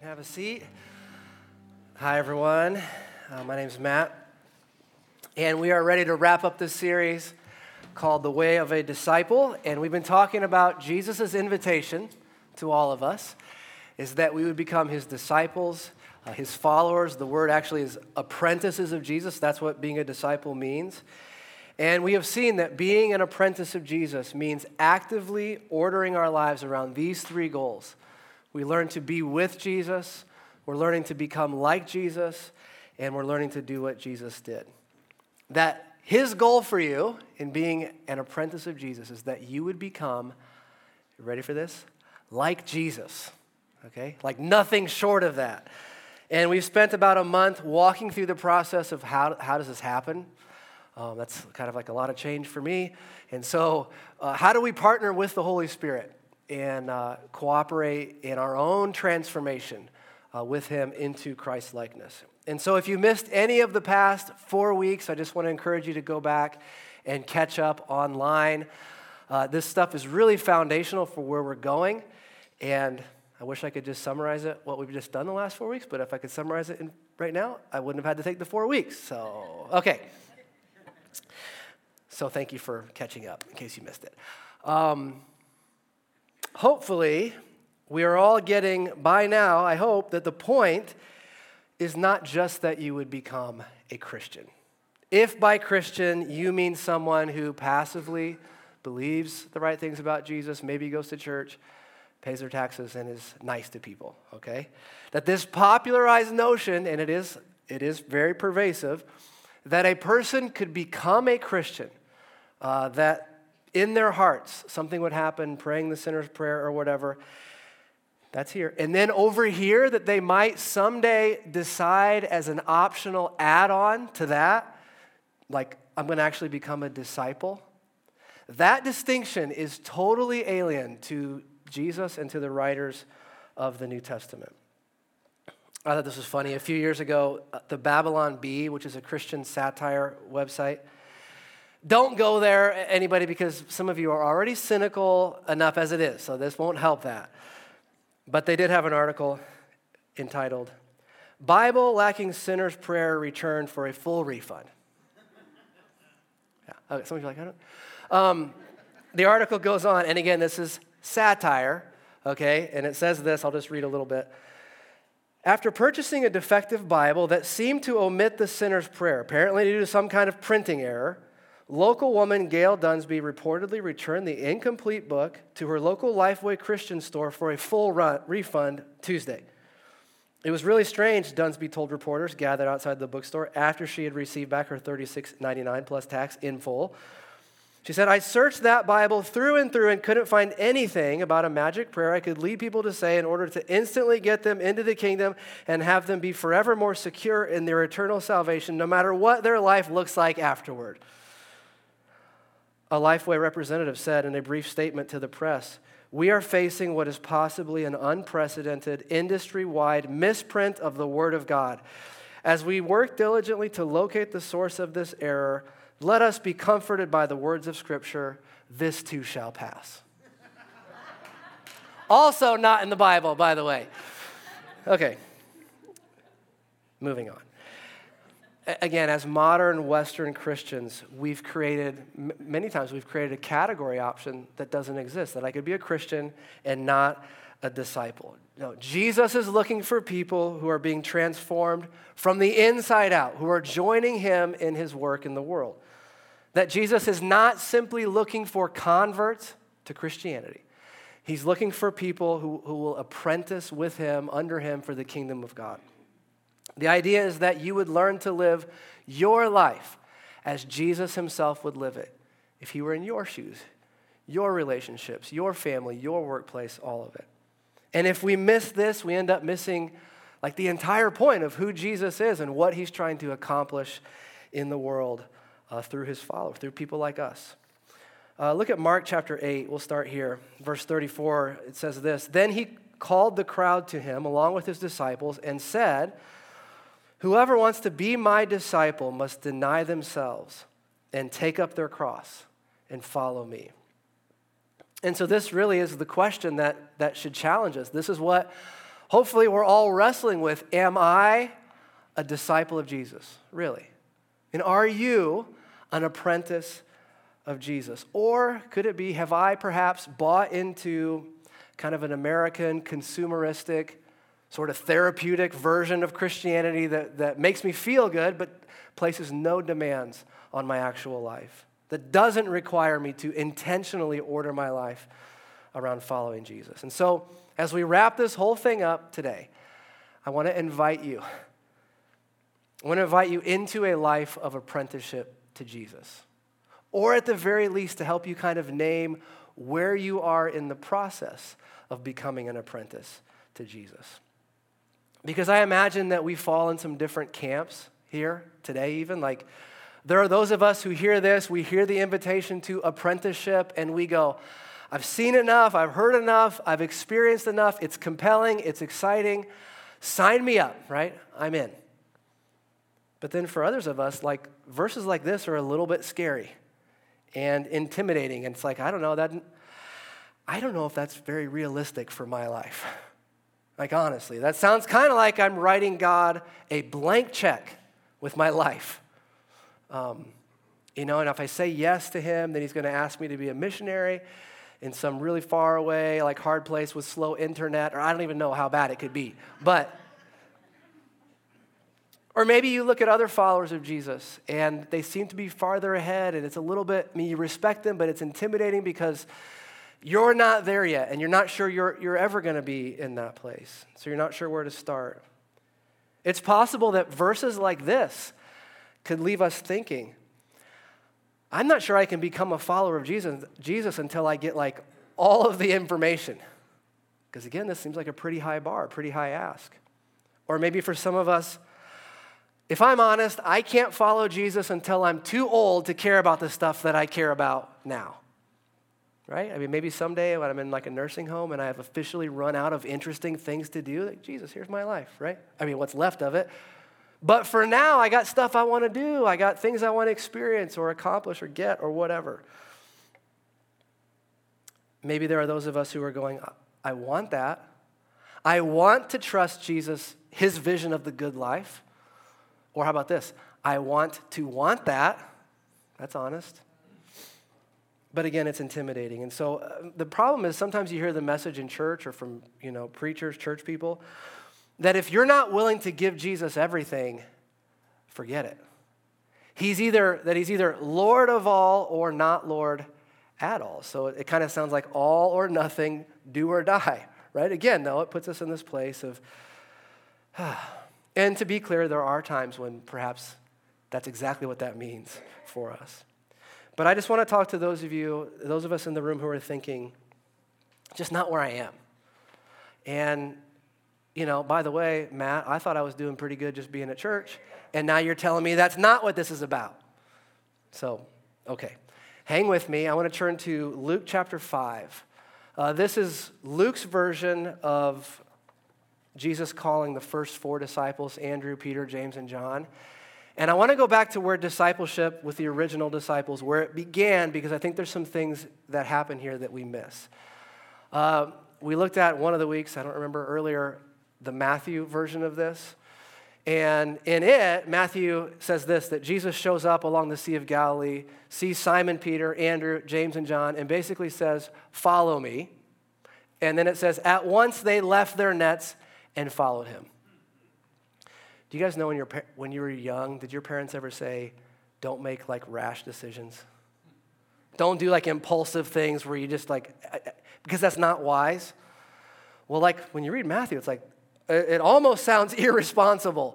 Have a seat. Hi, everyone. My name's Matt, and we are ready to wrap up this series called The Way of a Disciple, and we've been talking about Jesus' invitation to all of us is that we would become his disciples, his followers. The word actually is apprentices of Jesus. That's what being a disciple means. And we have seen that being an apprentice of Jesus means actively ordering our lives around these three goals. We learn to be with Jesus, we're learning to become like Jesus, and we're learning to do what Jesus did. That his goal for you in being an apprentice of Jesus is that you would become, you ready for this? Like Jesus, okay? Like nothing short of that. And we've spent about a month walking through the process of how does this happen? That's kind of like a lot of change for me. And so how do we partner with the Holy Spirit and cooperate in our own transformation with him into Christ-likeness? And so if you missed any of the past 4 weeks, I just want to encourage you to go back and catch up online. This stuff is really foundational for where we're going. And I wish I could just summarize it, what we've just done the last 4 weeks, but if I could summarize it right now, I wouldn't have had to take the 4 weeks. So, okay. So thank you for catching up in case you missed it. Hopefully, we are all getting by now, I hope, that the point is not just that you would become a Christian. If by Christian you mean someone who passively believes the right things about Jesus, maybe goes to church, pays their taxes, and is nice to people, okay? That this popularized notion, and it is very pervasive, that a person could become a Christian, that in their hearts something would happen, praying the sinner's prayer or whatever, that's here. And then over here that they might someday decide as an optional add-on to that, like I'm going to actually become a disciple. That distinction is totally alien to Jesus and to the writers of the New Testament. I thought this was funny. A few years ago, the Babylon Bee, which is a Christian satire website, don't go there, anybody, because some of you are already cynical enough as it is, so this won't help that. But they did have an article entitled, Bible Lacking Sinner's Prayer Returned for a Full Refund. Yeah. Okay, some of you are like, I don't. The article goes on, and again, this is satire, okay, and it says this, I'll just read a little bit. After purchasing a defective Bible that seemed to omit the sinner's prayer, apparently due to some kind of printing error, local woman Gail Dunsby reportedly returned the incomplete book to her local Lifeway Christian store for a full refund Tuesday. It was really strange, Dunsby told reporters gathered outside the bookstore after she had received back her $36.99 plus tax in full. She said, I searched that Bible through and through and couldn't find anything about a magic prayer I could lead people to say in order to instantly get them into the kingdom and have them be forever more secure in their eternal salvation, no matter what their life looks like afterward. A Lifeway representative said in a brief statement to the press, we are facing what is possibly an unprecedented, industry-wide misprint of the Word of God. As we work diligently to locate the source of this error, let us be comforted by the words of Scripture, this too shall pass. Also not in the Bible, by the way. Okay, moving on. Again, as modern Western Christians, we've created, many times we've created a category option that doesn't exist, that I could be a Christian and not a disciple. No, Jesus is looking for people who are being transformed from the inside out, who are joining him in his work in the world. That Jesus is not simply looking for converts to Christianity. He's looking for people who will apprentice with him, under him, for the kingdom of God. The idea is that you would learn to live your life as Jesus himself would live it if he were in your shoes, your relationships, your family, your workplace, all of it. And if we miss this, we end up missing like the entire point of who Jesus is and what he's trying to accomplish in the world through his followers, through people like us. Look at Mark chapter 8. We'll start here. Verse 34, it says this, Then he called the crowd to him along with his disciples and said, Whoever wants to be my disciple must deny themselves and take up their cross and follow me. And so this really is the question that should challenge us. This is what hopefully we're all wrestling with, am I a disciple of Jesus? Really? And are you an apprentice of Jesus? Or could it be, have I perhaps bought into kind of an American consumeristic, sort of therapeutic version of Christianity that makes me feel good, but places no demands on my actual life, that doesn't require me to intentionally order my life around following Jesus? And so, as we wrap this whole thing up today, I want to invite you. I want to invite you into a life of apprenticeship to Jesus, or at the very least to help you kind of name where you are in the process of becoming an apprentice to Jesus. Because I imagine that we fall in some different camps here today even. Like, there are those of us who hear this, we hear the invitation to apprenticeship, and we go, I've seen enough, I've heard enough, I've experienced enough, it's compelling, it's exciting, sign me up, right? I'm in. But then for others of us, like, verses like this are a little bit scary and intimidating, and it's like, I don't know if that's very realistic for my life. Like, honestly, that sounds kind of like I'm writing God a blank check with my life. And if I say yes to him, then he's going to ask me to be a missionary in some really far away, like hard place with slow internet, or I don't even know how bad it could be. Or maybe you look at other followers of Jesus, and they seem to be farther ahead, and it's a little bit, you respect them, but it's intimidating because you're not there yet, and you're not sure you're ever going to be in that place. So you're not sure where to start. It's possible that verses like this could leave us thinking, I'm not sure I can become a follower of Jesus until I get like all of the information. Because again, this seems like a pretty high bar, pretty high ask. Or maybe for some of us, if I'm honest, I can't follow Jesus until I'm too old to care about the stuff that I care about now. Right? I mean, maybe someday when I'm in like a nursing home and I have officially run out of interesting things to do, like, Jesus, here's my life, right? I mean, what's left of it. But for now, I got stuff I want to do. I got things I want to experience or accomplish or get or whatever. Maybe there are those of us who are going, I want that. I want to trust Jesus, his vision of the good life. Or how about this? I want to want that. That's honest. But again, it's intimidating. And so the problem is sometimes you hear the message in church or from, preachers, church people, that if you're not willing to give Jesus everything, forget it. He's either Lord of all or not Lord at all. So it kind of sounds like all or nothing, do or die, right? Again, though, it puts us in this place of, and to be clear, there are times when perhaps that's exactly what that means for us. But I just want to talk to those of us in the room who are thinking, just not where I am. And, by the way, Matt, I thought I was doing pretty good just being at church, and now you're telling me that's not what this is about. So, okay, hang with me. I want to turn to Luke chapter 5. This is Luke's version of Jesus calling the first four disciples, Andrew, Peter, James, and John. And I want to go back to where discipleship with the original disciples, where it began, because I think there's some things that happen here that we miss. We looked at one of the weeks, I don't remember earlier, the Matthew version of this. And in it, Matthew says this, that Jesus shows up along the Sea of Galilee, sees Simon, Peter, Andrew, James, and John, and basically says, follow me. And then it says, at once they left their nets and followed him. Do you guys know when you were young, did your parents ever say, don't make like rash decisions? Don't do like impulsive things where you just like, because that's not wise. Well, like when you read Matthew, it's like, it almost sounds irresponsible,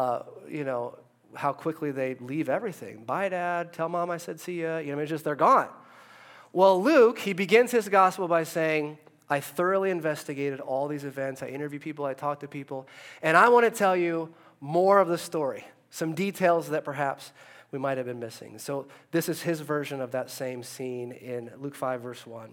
how quickly they leave everything. Bye, Dad. Tell Mom I said see ya. It's just they're gone. Well, Luke, he begins his gospel by saying, I thoroughly investigated all these events. I interviewed people. I talked to people. And I want to tell you more of the story, some details that perhaps we might have been missing. So this is his version of that same scene in Luke 5, verse 1.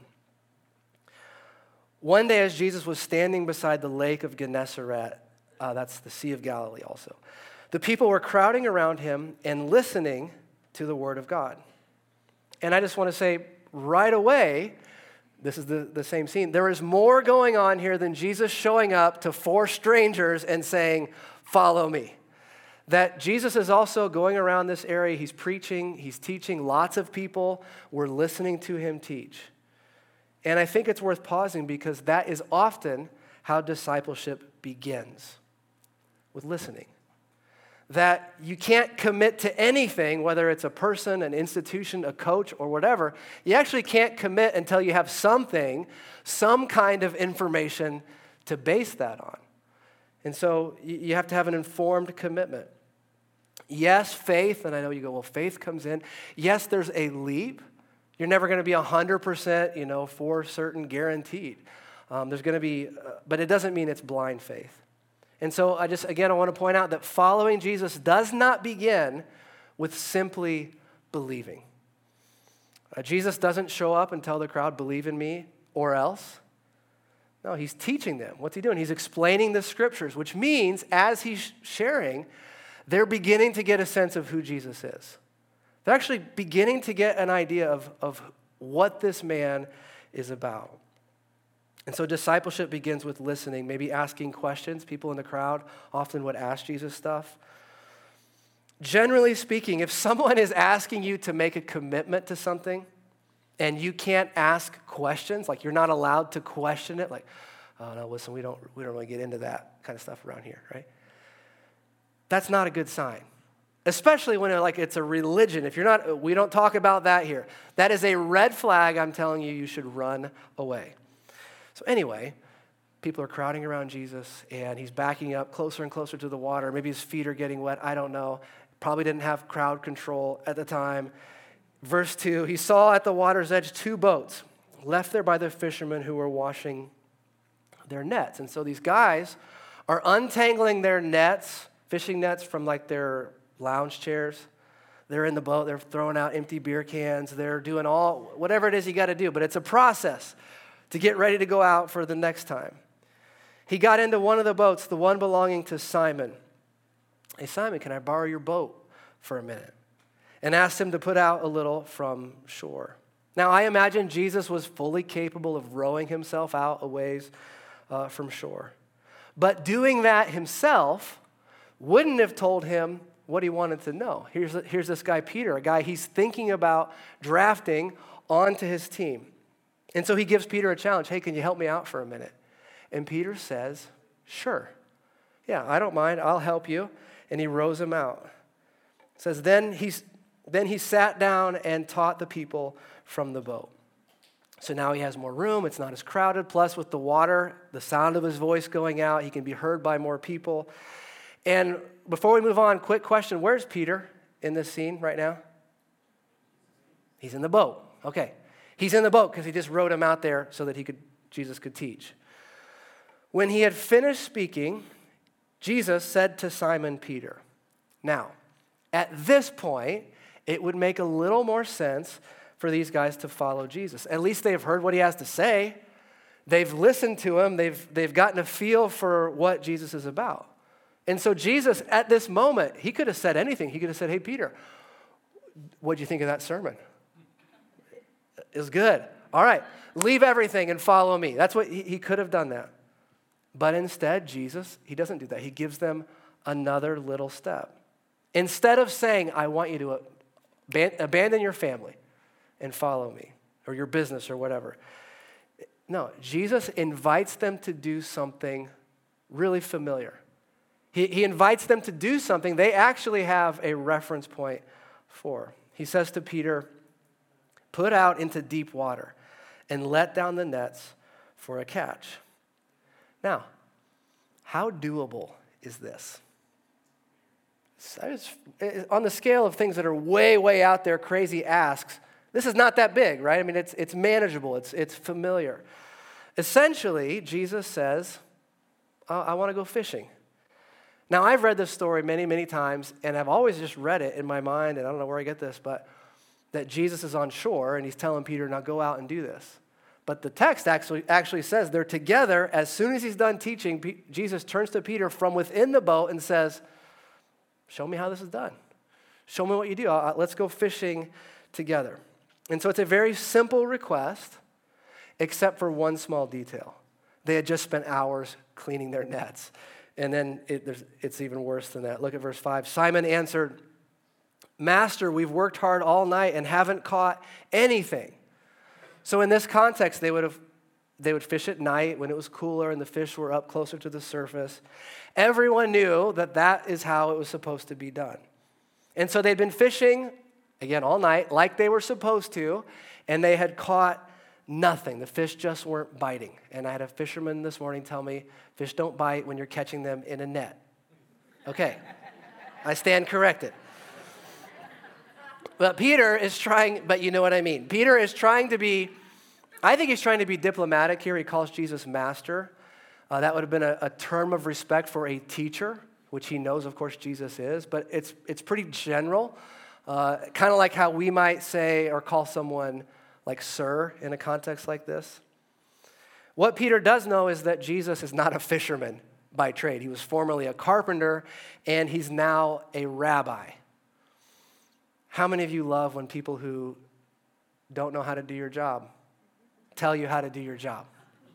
One day as Jesus was standing beside the lake of Gennesaret, that's the Sea of Galilee also, the people were crowding around him and listening to the word of God. And I just want to say right away, This is the same scene. There is more going on here than Jesus showing up to 4 strangers and saying, follow me. That Jesus is also going around this area. He's preaching, he's teaching. Lots of people were listening to him teach. And I think it's worth pausing because that is often how discipleship begins, with listening. That you can't commit to anything, whether it's a person, an institution, a coach, or whatever. You actually can't commit until you have something, some kind of information to base that on. And so you have to have an informed commitment. Yes, faith, and I know you go, well, faith comes in. Yes, there's a leap. You're never going to be 100%, for certain guaranteed. There's going to be, but it doesn't mean it's blind faith. And so I want to point out that following Jesus does not begin with simply believing. Jesus doesn't show up and tell the crowd, believe in me or else. No, he's teaching them. What's he doing? He's explaining the scriptures, which means as he's sharing, they're beginning to get a sense of who Jesus is. They're actually beginning to get an idea of what this man is about. And so discipleship begins with listening, maybe asking questions. People in the crowd often would ask Jesus stuff. Generally speaking, if someone is asking you to make a commitment to something and you can't ask questions, like you're not allowed to question it, like, oh no, listen, we don't really get into that kind of stuff around here, right? That's not a good sign. Especially when it's a religion. We don't talk about that here. That is a red flag. I'm telling you, you should run away. So anyway, people are crowding around Jesus, and he's backing up closer and closer to the water. Maybe his feet are getting wet. I don't know. Probably didn't have crowd control at the time. Verse 2, he saw at the water's edge 2 boats left there by the fishermen who were washing their nets. And so these guys are untangling their nets, fishing nets from like their lounge chairs. They're in the boat. They're throwing out empty beer cans. They're doing whatever it is you got to do. But it's a process to get ready to go out for the next time. He got into one of the boats, the one belonging to Simon. Hey, Simon, can I borrow your boat for a minute? And asked him to put out a little from shore. Now, I imagine Jesus was fully capable of rowing himself out a ways from shore. But doing that himself wouldn't have told him what he wanted to know. Here's this guy, Peter, a guy he's thinking about drafting onto his team. And so he gives Peter a challenge. Hey, can you help me out for a minute? And Peter says, sure. Yeah, I don't mind. I'll help you. And he rows him out. It says, then he sat down and taught the people from the boat. So now he has more room. It's not as crowded. Plus, with the water, the sound of his voice going out, he can be heard by more people. And before we move on, quick question. Where's Peter in this scene right now? He's in the boat. Okay. He's in the boat because he just rowed him out there so that Jesus could teach. When he had finished speaking, Jesus said to Simon Peter, now, at this point, it would make a little more sense for these guys to follow Jesus. At least they've heard what he has to say. They've listened to him. They've gotten a feel for what Jesus is about. And so Jesus, at this moment, he could have said anything. He could have said, hey, Peter, what'd you think of that sermon? It was good. All right, leave everything and follow me. That's what he could have done that. But instead, Jesus, he doesn't do that. He gives them another little step. Instead of saying, I want you to abandon your family and follow me, or your business or whatever. No, Jesus invites them to do something really familiar. He invites them to do something they actually have a reference point for. He says to Peter, put out into deep water and let down the nets for a catch. Now, how doable is this? On the scale of things that are way, way out there, crazy asks, this is not that big, right? I mean, it's manageable. It's familiar. Essentially, Jesus says, I want to go fishing. Now, I've read this story many, many times, and I've always just read it in my mind, and I don't know where I get this, but that Jesus is on shore, and he's telling Peter, now go out and do this. But the text actually says they're together. As soon as he's done teaching, Jesus turns to Peter from within the boat and says, show me how this is done. Show me what you do. Let's go fishing together. And so it's a very simple request. except for one small detail. They had just spent hours cleaning their nets. And then it's even worse than that. Look at verse 5. Simon answered, Master, we've worked hard all night and haven't caught anything. So in this context, they would fish at night when it was cooler and the fish were up closer to the surface. Everyone knew that is how it was supposed to be done. And so they'd been fishing, again, all night, like they were supposed to, and they had caught nothing. The fish just weren't biting. And I had a fisherman this morning tell me, fish don't bite when you're catching them in a net. Okay, I stand corrected. But Peter is trying, but you know what I mean. Peter is trying to be, I think he's trying to be diplomatic here. He calls Jesus master. That would have been a term of respect for a teacher, which he knows, of course, Jesus is. But it's pretty general, kind of like how we might say or call someone like sir in a context like this. What Peter does know is that Jesus is not a fisherman by trade. He was formerly a carpenter, and he's now a rabbi. How many of you love when people who don't know how to do your job tell you how to do your job?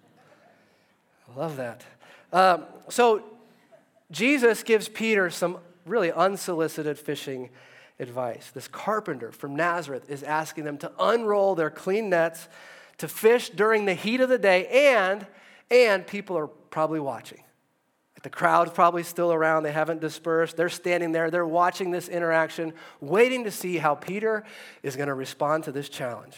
I love that. So Jesus gives Peter some really unsolicited fishing advice. This carpenter from Nazareth is asking them to unroll their clean nets to fish during the heat of the day, and people are probably watching. The crowd's probably still around. They haven't dispersed. They're standing there. They're watching this interaction, waiting to see how Peter is going to respond to this challenge.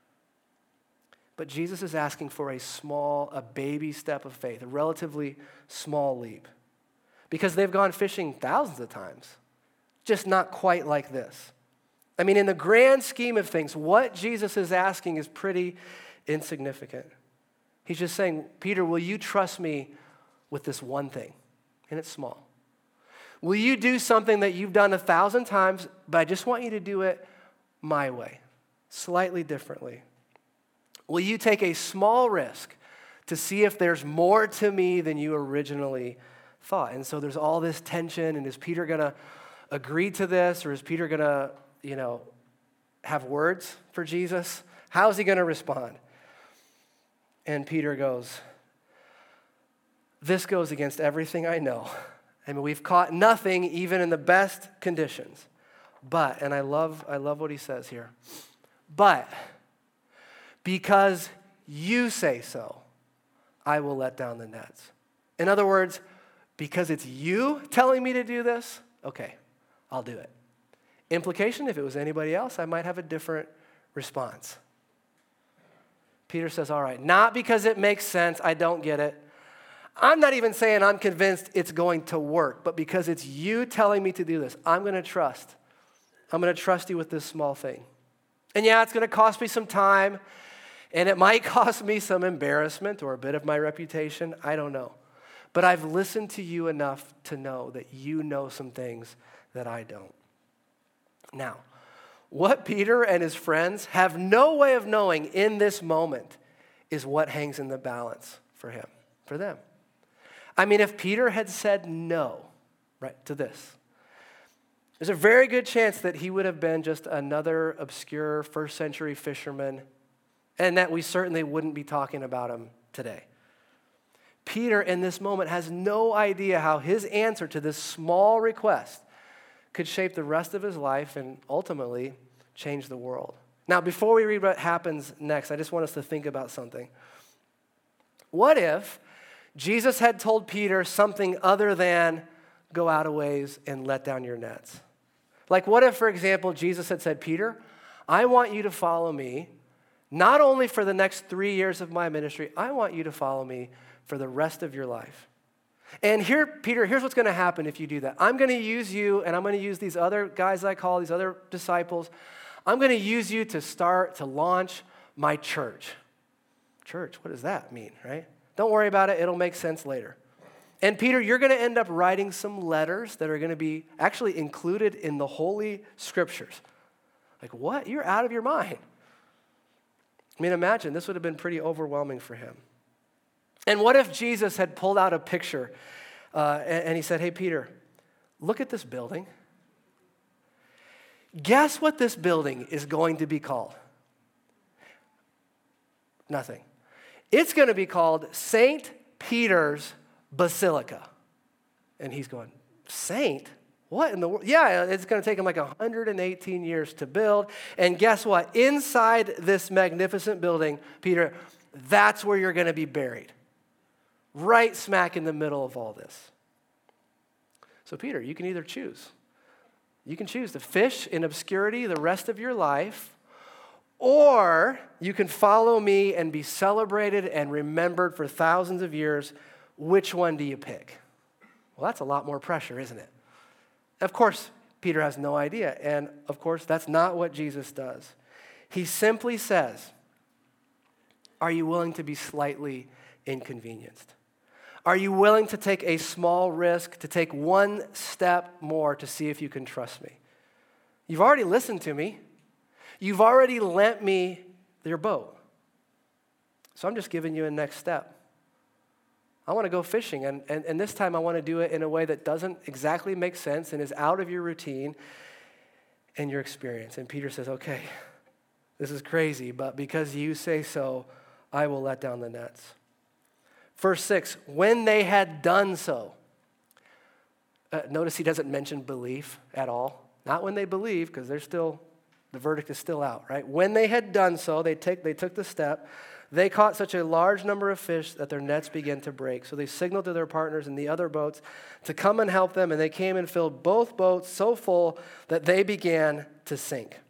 But Jesus is asking for a baby step of faith, a relatively small leap. Because they've gone fishing thousands of times, just not quite like this. I mean, in the grand scheme of things, what Jesus is asking is pretty insignificant. He's just saying, Peter, will you trust me with this one thing? And it's small. Will you do something that you've done 1,000 times, but I just want you to do it my way, slightly differently? Will you take a small risk to see if there's more to me than you originally thought? And so there's all this tension, and is Peter going to agree to this, or is Peter going to, have words for Jesus? How is he going to respond? And Peter goes, this goes against everything I know. I mean, we've caught nothing even in the best conditions. But, and I love what he says here, but because you say so, I will let down the nets. In other words, because it's you telling me to do this, okay, I'll do it. Implication, if it was anybody else, I might have a different response. Peter says, all right, not because it makes sense, I don't get it. I'm not even saying I'm convinced it's going to work, but because it's you telling me to do this, I'm going to trust. I'm going to trust you with this small thing. And yeah, it's going to cost me some time, and it might cost me some embarrassment or a bit of my reputation. I don't know. But I've listened to you enough to know that you know some things that I don't. Now, what Peter and his friends have no way of knowing in this moment is what hangs in the balance for them. I mean, if Peter had said no, right, to this, there's a very good chance that he would have been just another obscure first century fisherman, and that we certainly wouldn't be talking about him today. Peter, in this moment, has no idea how his answer to this small request could shape the rest of his life and ultimately change the world. Now, before we read what happens next, I just want us to think about something. What if Jesus had told Peter something other than go out a ways and let down your nets? Like, what if, for example, Jesus had said, Peter, I want you to follow me, not only for the next 3 years of my ministry, I want you to follow me for the rest of your life. And here, Peter, here's what's going to happen if you do that. I'm going to use you, and I'm going to use these other guys I call, these other disciples. I'm going to use you to launch my church. Church, what does that mean, right? Don't worry about it. It'll make sense later. And Peter, you're going to end up writing some letters that are going to be actually included in the Holy Scriptures. Like, what? You're out of your mind. I mean, imagine, this would have been pretty overwhelming for him. And what if Jesus had pulled out a picture and he said, hey, Peter, look at this building. Guess what this building is going to be called? Nothing. It's going to be called St. Peter's Basilica. And he's going, Saint? What in the world? Yeah, it's going to take him like 118 years to build. And guess what? Inside this magnificent building, Peter, that's where you're going to be buried. Right smack in the middle of all this. So Peter, you can either choose. You can choose to fish in obscurity the rest of your life, or you can follow me and be celebrated and remembered for thousands of years. Which one do you pick? Well, that's a lot more pressure, isn't it? Of course, Peter has no idea. And of course, that's not what Jesus does. He simply says, are you willing to be slightly inconvenienced? Are you willing to take a small risk, to take one step more to see if you can trust me? You've already listened to me. You've already lent me your boat. So I'm just giving you a next step. I want to go fishing, and this time I want to do it in a way that doesn't exactly make sense and is out of your routine and your experience. And Peter says, okay, this is crazy, but because you say so, I will let down the nets. Verse 6, when they had done so. Notice he doesn't mention belief at all. Not when they believe, because the verdict is still out, right? When they had done so, they took the step. They caught such a large number of fish that their nets began to break. So they signaled to their partners in the other boats to come and help them, and they came and filled both boats so full that they began to sink.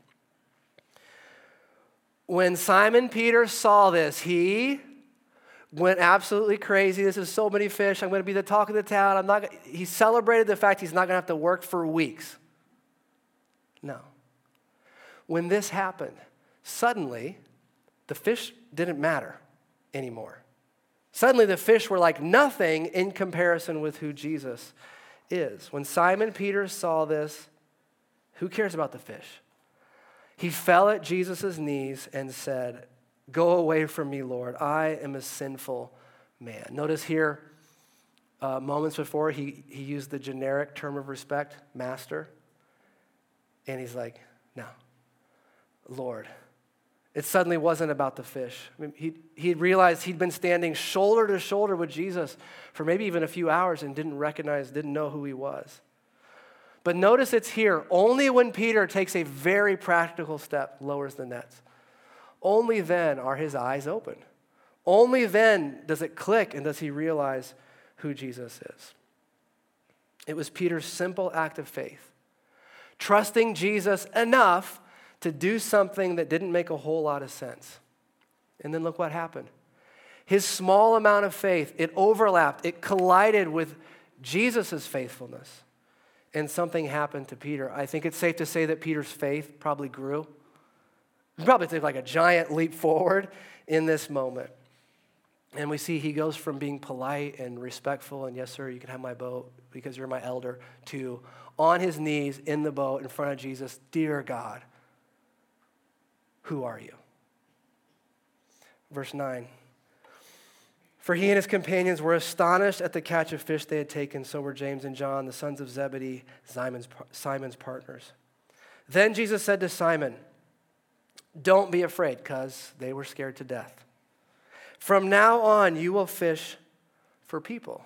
When Simon Peter saw this, he went absolutely crazy. This is so many fish. I'm going to be the talk of the town. He celebrated the fact he's not going to have to work for weeks. No. When this happened, suddenly, the fish didn't matter anymore. Suddenly the fish were like nothing in comparison with who Jesus is. When Simon Peter saw this, who cares about the fish? He fell at Jesus' knees and said, go away from me, Lord. I am a sinful man. Notice here, moments before, he used the generic term of respect, master. And he's like, no, Lord. It suddenly wasn't about the fish. I mean, he realized he'd been standing shoulder to shoulder with Jesus for maybe even a few hours and didn't know who he was. But notice it's here only when Peter takes a very practical step, lowers the nets. Only then are his eyes open. Only then does it click and does he realize who Jesus is. It was Peter's simple act of faith, trusting Jesus enough to do something that didn't make a whole lot of sense. And then look what happened. His small amount of faith, it overlapped, it collided with Jesus' faithfulness. And something happened to Peter. I think it's safe to say that Peter's faith probably grew. He probably took like a giant leap forward in this moment. And we see he goes from being polite and respectful, and yes, sir, you can have my boat because you're my elder, to on his knees in the boat in front of Jesus, dear God, who are you? Verse 9. For he and his companions were astonished at the catch of fish they had taken. So were James and John, the sons of Zebedee, Simon's partners. Then Jesus said to Simon, don't be afraid, because they were scared to death. From now on, you will fish for people.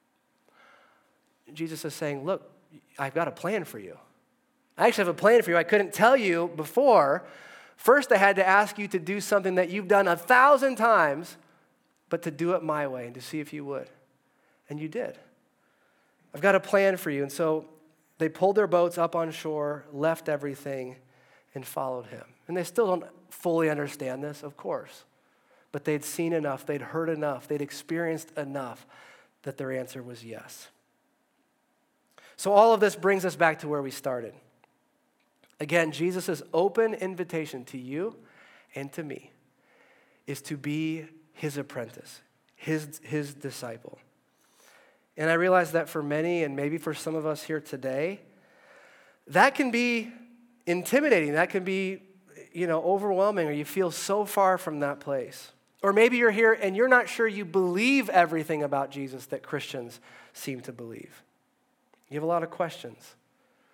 Jesus is saying, look, I've got a plan for you. I actually have a plan for you. I couldn't tell you before. First, I had to ask you to do something that you've done 1,000 times, but to do it my way and to see if you would. And you did. I've got a plan for you. And so they pulled their boats up on shore, left everything, and followed him. And they still don't fully understand this, of course. But they'd seen enough, they'd heard enough, they'd experienced enough that their answer was yes. So all of this brings us back to where we started. Again, Jesus' open invitation to you and to me is to be his apprentice, his disciple. And I realize that for many, and maybe for some of us here today, that can be intimidating. That can be, overwhelming, or you feel so far from that place. Or maybe you're here and you're not sure you believe everything about Jesus that Christians seem to believe. You have a lot of questions.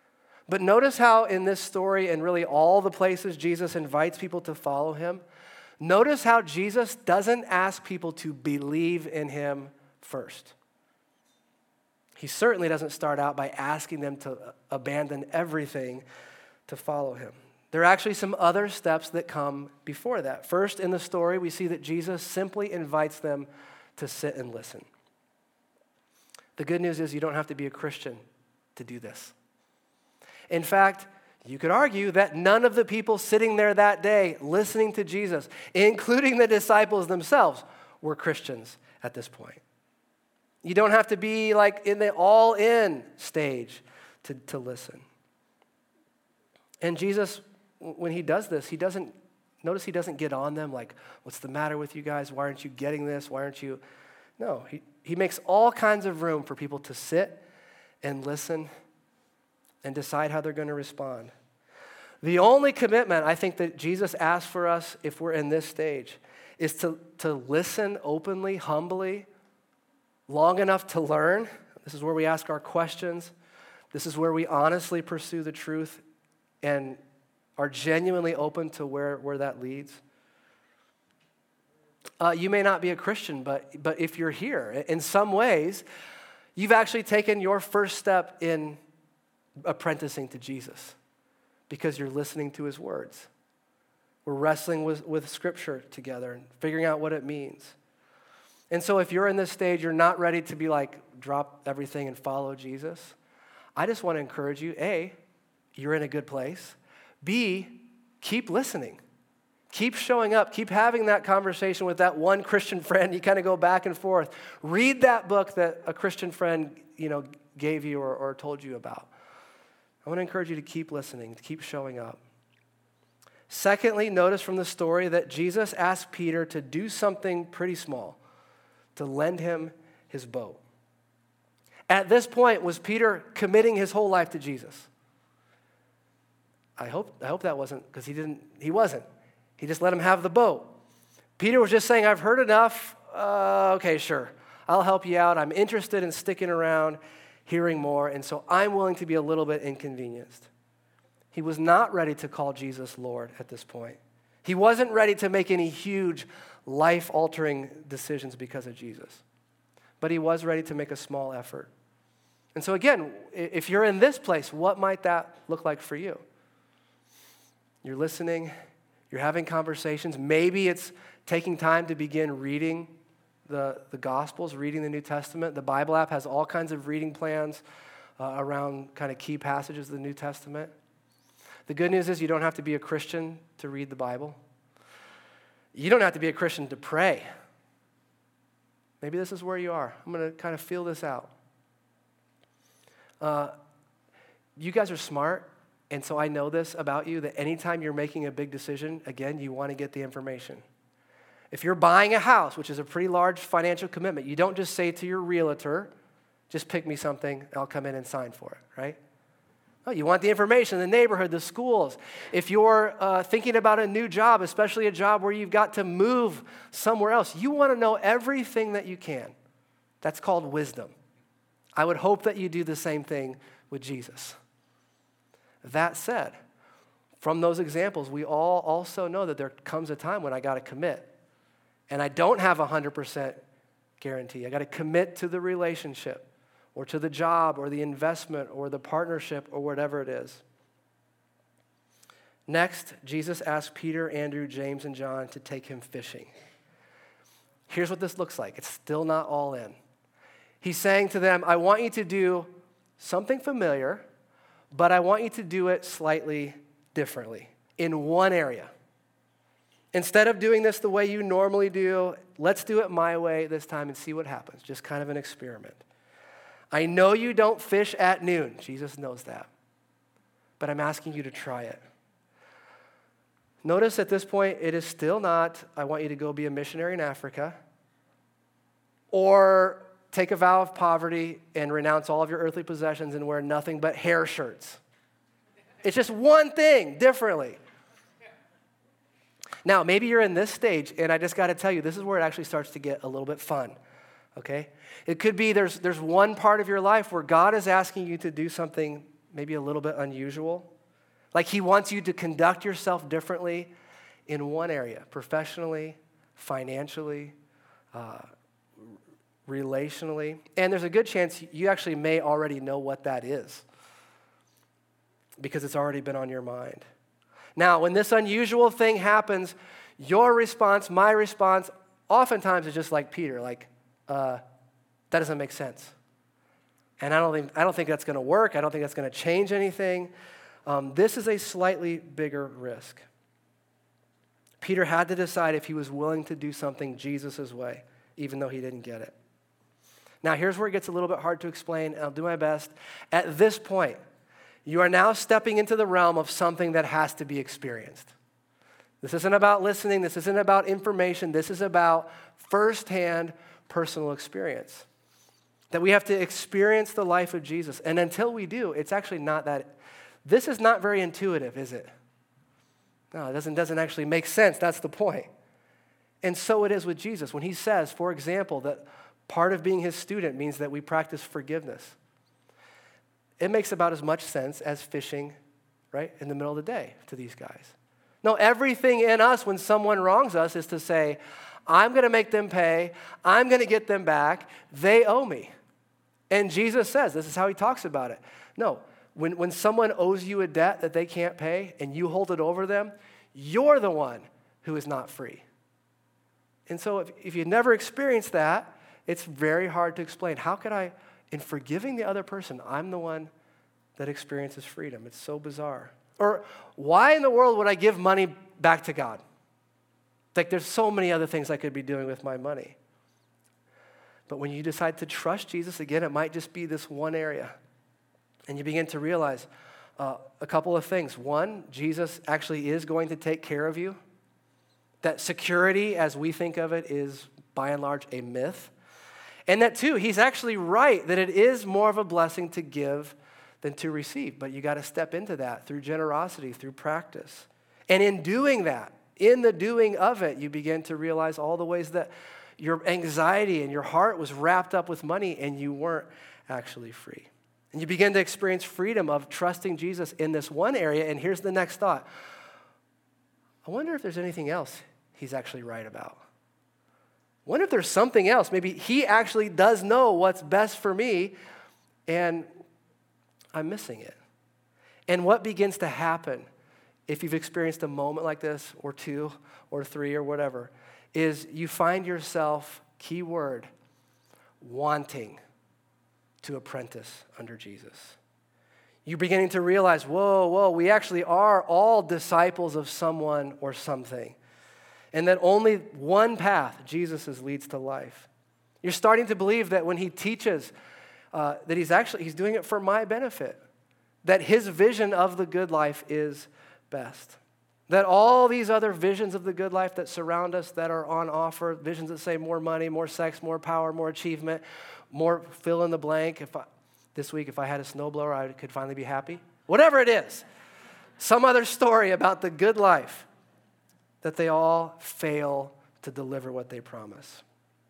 But notice how in this story and really all the places Jesus invites people to follow him, Notice how Jesus doesn't ask people to believe in him first. He certainly doesn't start out by asking them to abandon everything to follow him. There are actually some other steps that come before that. First, in the story, we see that Jesus simply invites them to sit and listen. The good news is you don't have to be a Christian to do this. In fact, you could argue that none of the people sitting there that day listening to Jesus, including the disciples themselves, were Christians at this point. You don't have to be like in the all-in stage to listen. And Jesus, when he does this, he doesn't get on them like, what's the matter with you guys? Why aren't you getting this? Why aren't you? No, he makes all kinds of room for people to sit and listen and decide how they're going to respond. The only commitment I think that Jesus asks for us if we're in this stage is to listen openly, humbly, long enough to learn. This is where we ask our questions. This is where we honestly pursue the truth and are genuinely open to where that leads. You may not be a Christian, but if you're here, in some ways, you've actually taken your first step in apprenticing to Jesus because you're listening to his words. We're wrestling with Scripture together and figuring out what it means. And so if you're in this stage, you're not ready to be like, drop everything and follow Jesus, I just want to encourage you, A, you're in a good place. B, keep listening. Keep showing up. Keep having that conversation with that one Christian friend. You kind of go back and forth. Read that book that a Christian friend, gave you or told you about. I want to encourage you to keep listening, to keep showing up. Secondly, notice from the story that Jesus asked Peter to do something pretty small, to lend him his boat. At this point, was Peter committing his whole life to Jesus? I hope that wasn't, because he wasn't. He just let him have the boat. Peter was just saying, I've heard enough. Okay, sure. I'll help you out. I'm interested in sticking around, hearing more, and so I'm willing to be a little bit inconvenienced. He was not ready to call Jesus Lord at this point. He wasn't ready to make any huge, life-altering decisions because of Jesus. But he was ready to make a small effort. And so again, if you're in this place, what might that look like for you? You're listening, you're having conversations. Maybe it's taking time to begin reading the Gospels, reading the New Testament. The Bible app has all kinds of reading plans around kind of key passages of the New Testament. The good news is you don't have to be a Christian to read the Bible. You don't have to be a Christian to pray. Maybe this is where you are. I'm going to kind of feel this out. You guys are smart, and so I know this about you, that anytime you're making a big decision, again, you want to get the information. If you're buying a house, which is a pretty large financial commitment, you don't just say to your realtor, just pick me something, I'll come in and sign for it, right? No, you want the information, the neighborhood, the schools. If you're thinking about a new job, especially a job where you've got to move somewhere else, you want to know everything that you can. That's called wisdom. I would hope that you do the same thing with Jesus. That said, from those examples, we all also know that there comes a time when I got to commit. And I don't have 100% guarantee. I got to commit to the relationship or to the job or the investment or the partnership or whatever it is. Next, Jesus asked Peter, Andrew, James, and John to take him fishing. Here's what this looks like. It's still not all in. He's saying to them, I want you to do something familiar, but I want you to do it slightly differently in one area. Instead of doing this the way you normally do, let's do it my way this time and see what happens. Just kind of an experiment. I know you don't fish at noon. Jesus knows that. But I'm asking you to try it. Notice at this point, it is still not, I want you to go be a missionary in Africa, or take a vow of poverty and renounce all of your earthly possessions and wear nothing but hair shirts. It's just one thing differently. Now, maybe you're in this stage, and I just got to tell you, this is where it actually starts to get a little bit fun, okay? It could be there's one part of your life where God is asking you to do something maybe a little bit unusual. Like he wants you to conduct yourself differently in one area, professionally, financially, relationally. And there's a good chance you actually may already know what that is because it's already been on your mind. Now, when this unusual thing happens, your response, my response, oftentimes is just like Peter, like, that doesn't make sense. And I don't think that's going to work. I don't think that's going to change anything. This is a slightly bigger risk. Peter had to decide if he was willing to do something Jesus' way, even though he didn't get it. Now, here's where it gets a little bit hard to explain, and I'll do my best. At this point, you are now stepping into the realm of something that has to be experienced. This isn't about listening. This isn't about information. This is about firsthand personal experience. That we have to experience the life of Jesus. And until we do, it's actually not that. This is not very intuitive, is it? No, it doesn't actually make sense. That's the point. And so it is with Jesus. When he says, for example, that part of being his student means that we practice forgiveness. It makes about as much sense as fishing, right, in the middle of the day to these guys. No, everything in us when someone wrongs us is to say, I'm going to make them pay. I'm going to get them back. They owe me. And Jesus says, this is how he talks about it. No, when someone owes you a debt that they can't pay and you hold it over them, you're the one who is not free. And so if you never experienced that, it's very hard to explain. How could I, in forgiving the other person, I'm the one that experiences freedom? It's so bizarre. Or why in the world would I give money back to God? Like there's so many other things I could be doing with my money. But when you decide to trust Jesus, again, it might just be this one area. And you begin to realize a couple of things. One, Jesus actually is going to take care of you. That security, as we think of it, is by and large a myth. And that two, he's actually right that it is more of a blessing to give than to receive. But you got to step into that through generosity, through practice. And in doing that, in the doing of it, you begin to realize all the ways that your anxiety and your heart was wrapped up with money and you weren't actually free. And you begin to experience freedom of trusting Jesus in this one area. And here's the next thought. I wonder if there's anything else he's actually right about. I wonder if there's something else. Maybe he actually does know what's best for me and I'm missing it. And what begins to happen if you've experienced a moment like this or two or three or whatever is you find yourself, key word, wanting to apprentice under Jesus. You're beginning to realize, whoa, we actually are all disciples of someone or something. And that only one path, Jesus' leads to life. You're starting to believe that when he teaches, that he's doing it for my benefit. That his vision of the good life is best. That all these other visions of the good life that surround us, that are on offer, visions that say more money, more sex, more power, more achievement, more fill in the blank. This week, if I had a snowblower, I could finally be happy. Whatever it is, some other story about the good life, that they all fail to deliver what they promise.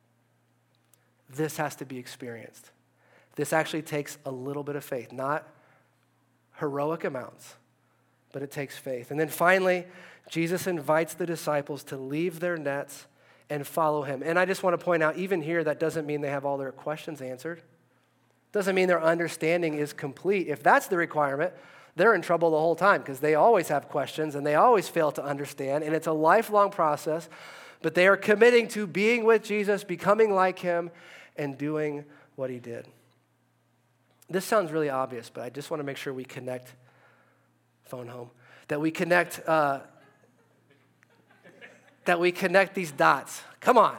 This has to be experienced. This actually takes a little bit of faith, not heroic amounts, but it takes faith. And then finally, Jesus invites the disciples to leave their nets and follow him. And I just want to point out, even here, that doesn't mean they have all their questions answered. Doesn't mean their understanding is complete. If that's the requirement, they're in trouble the whole time because they always have questions and they always fail to understand. And it's a lifelong process, but they are committing to being with Jesus, becoming like him, and doing what he did. This sounds really obvious, but I just want to make sure we connect, phone home, that we connect these dots. Come on.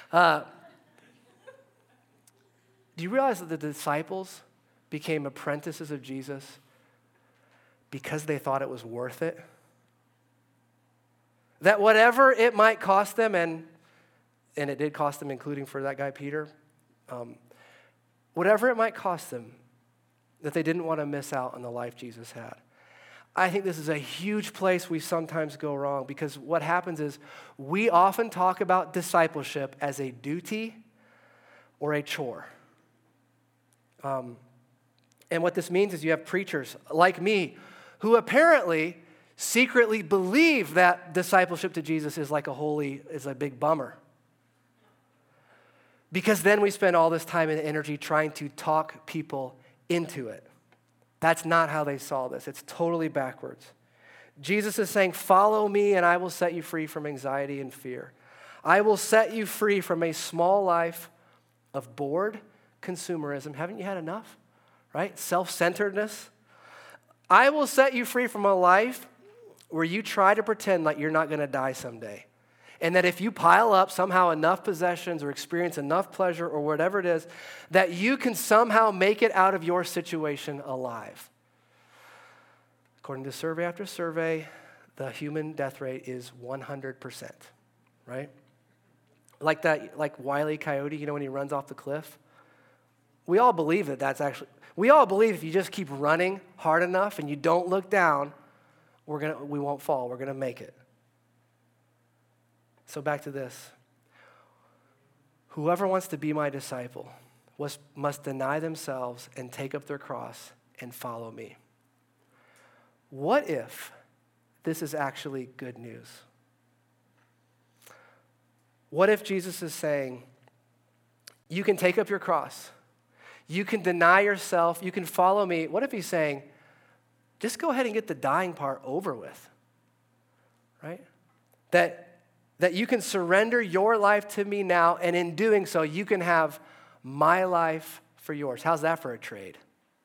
Do you realize that the disciples became apprentices of Jesus because they thought it was worth it? That whatever it might cost them, and it did cost them, including for that guy Peter, whatever it might cost them, that they didn't want to miss out on the life Jesus had. I think this is a huge place we sometimes go wrong because what happens is we often talk about discipleship as a duty or a chore. And what this means is you have preachers like me who apparently secretly believe that discipleship to Jesus is is a big bummer. Because then we spend all this time and energy trying to talk people into it. That's not how they saw this. It's totally backwards. Jesus is saying, follow me and I will set you free from anxiety and fear. I will set you free from a small life of bored consumerism. Haven't you had enough? Right? Self-centeredness. I will set you free from a life where you try to pretend like you're not going to die someday. And that if you pile up somehow enough possessions or experience enough pleasure or whatever it is, that you can somehow make it out of your situation alive. According to survey after survey, the human death rate is 100%, right? Like Wile E. Coyote, when he runs off the cliff. We all believe we all believe if you just keep running hard enough and you don't look down, we won't fall, we're gonna make it. So back to this. Whoever wants to be my disciple must deny themselves and take up their cross and follow me. What if this is actually good news? What if Jesus is saying, you can take up your cross, you can deny yourself, you can follow me? What if he's saying, just go ahead and get the dying part over with, right? That you can surrender your life to me now, and in doing so, you can have my life for yours. How's that for a trade?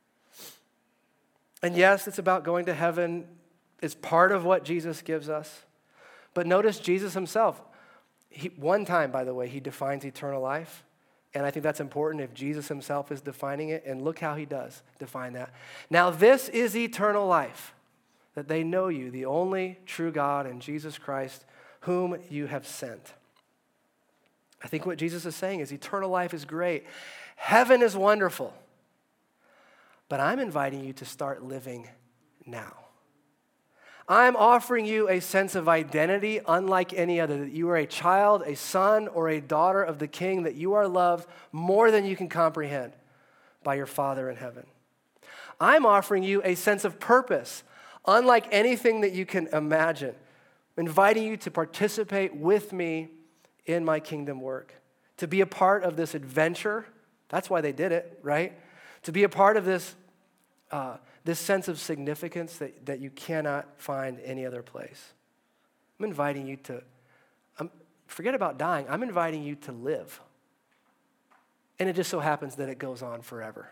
And yes, it's about going to heaven. It's part of what Jesus gives us. But notice Jesus himself, one time, by the way, he defines eternal life. And I think that's important if Jesus himself is defining it. And look how he does define that. Now, this is eternal life, that they know you, the only true God, and Jesus Christ, whom you have sent. I think what Jesus is saying is eternal life is great. Heaven is wonderful. But I'm inviting you to start living now. I'm offering you a sense of identity unlike any other, that you are a child, a son, or a daughter of the King, that you are loved more than you can comprehend by your Father in heaven. I'm offering you a sense of purpose unlike anything that you can imagine, inviting you to participate with me in my kingdom work, to be a part of this adventure. That's why they did it, right? To be a part of this sense of significance that you cannot find any other place. I'm inviting you to, forget about dying, I'm inviting you to live. And it just so happens that it goes on forever.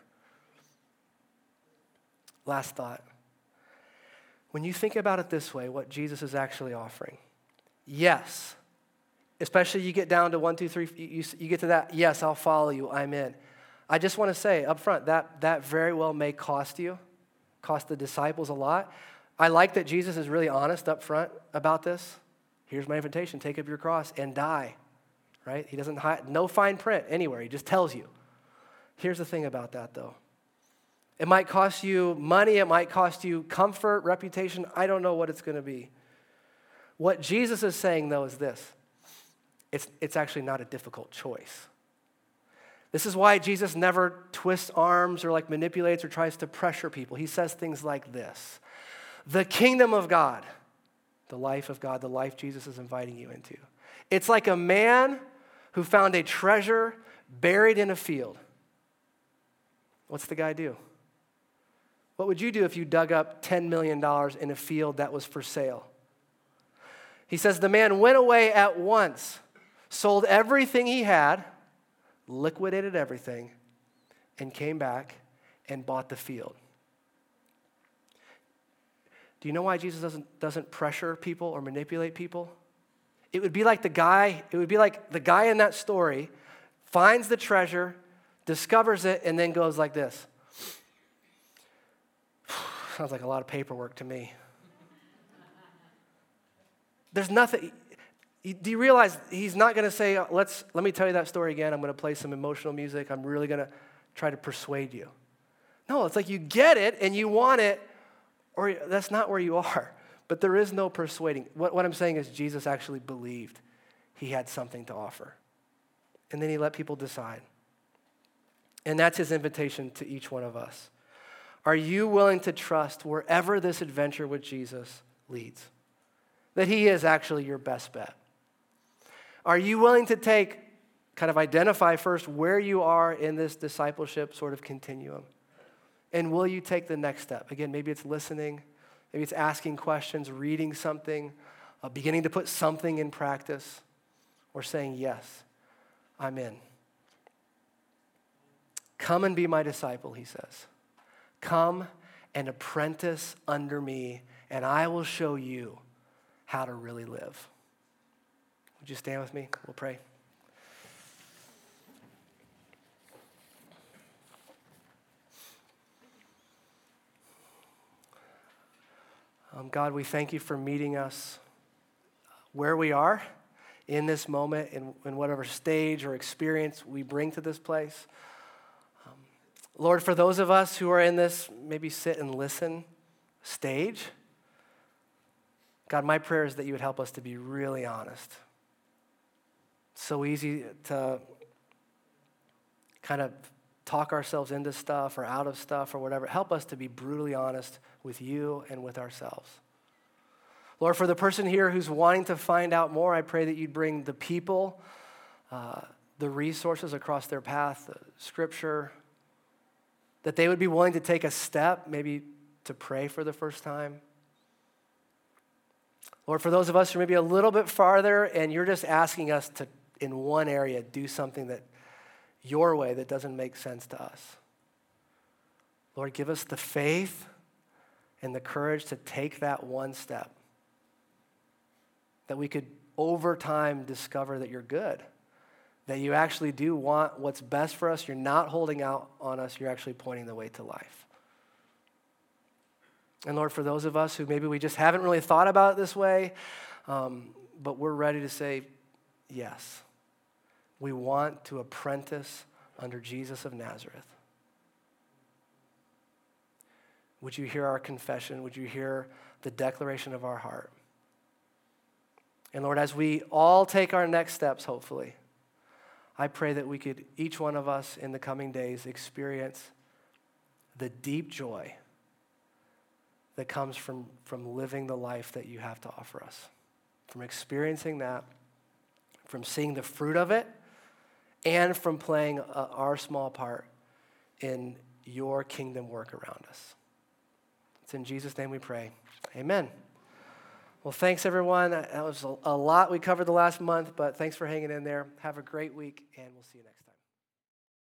Last thought. When you think about it this way, what Jesus is actually offering, yes, especially you get down to 1, 2, 3, you get to that, yes, I'll follow you, I'm in. I just want to say up front, that very well may cost the disciples a lot. I like that Jesus is really honest up front about this. Here's my invitation, take up your cross and die, right? He doesn't hide, no fine print anywhere, he just tells you. Here's the thing about that though. It might cost you money, it might cost you comfort, reputation, I don't know what it's going to be. What Jesus is saying though is this, it's actually not a difficult choice. This is why Jesus never twists arms or manipulates or tries to pressure people. He says things like this, the kingdom of God, the life of God, the life Jesus is inviting you into. It's like a man who found a treasure buried in a field. What's the guy do? What would you do if you dug up $10 million in a field that was for sale? He says the man went away at once, sold everything he had, liquidated everything, and came back and bought the field. Do you know why Jesus doesn't pressure people or manipulate people? It would be like the guy in that story finds the treasure, discovers it, and then goes like this. Sounds like a lot of paperwork to me. There's nothing. Do you realize he's not going to say, let me tell you that story again. I'm going to play some emotional music. I'm really going to try to persuade you. No, it's like you get it and you want it, or that's not where you are. But there is no persuading. What I'm saying is Jesus actually believed he had something to offer. And then he let people decide. And that's his invitation to each one of us. Are you willing to trust wherever this adventure with Jesus leads, that he is actually your best bet? Are you willing to identify first where you are in this discipleship sort of continuum? And will you take the next step? Again, maybe it's listening, maybe it's asking questions, reading something, beginning to put something in practice, or saying, yes, I'm in. Come and be my disciple, he says. Come and apprentice under me, and I will show you how to really live. Would you stand with me? We'll pray. God, we thank you for meeting us where we are in this moment, in whatever stage or experience we bring to this place. Lord, for those of us who are in this maybe sit and listen stage, God, my prayer is that you would help us to be really honest. It's so easy to kind of talk ourselves into stuff or out of stuff or whatever. Help us to be brutally honest with you and with ourselves. Lord, for the person here who's wanting to find out more, I pray that you'd bring the people, the resources across their path, the scripture, that they would be willing to take a step, maybe to pray for the first time. Lord, for those of us who are maybe a little bit farther and you're just asking us to, in one area, do something that your way that doesn't make sense to us. Lord, give us the faith and the courage to take that one step, that we could over time discover that you're good, that you actually do want what's best for us. You're not holding out on us. You're actually pointing the way to life. And Lord, for those of us who maybe we just haven't really thought about it this way, but we're ready to say yes. We want to apprentice under Jesus of Nazareth. Would you hear our confession? Would you hear the declaration of our heart? And Lord, as we all take our next steps, hopefully, I pray that we could, each one of us in the coming days, experience the deep joy that comes from living the life that you have to offer us, from experiencing that, from seeing the fruit of it, and from playing our small part in your kingdom work around us. It's in Jesus' name we pray. Amen. Well, thanks, everyone. That was a lot we covered the last month, but thanks for hanging in there. Have a great week, and we'll see you next time.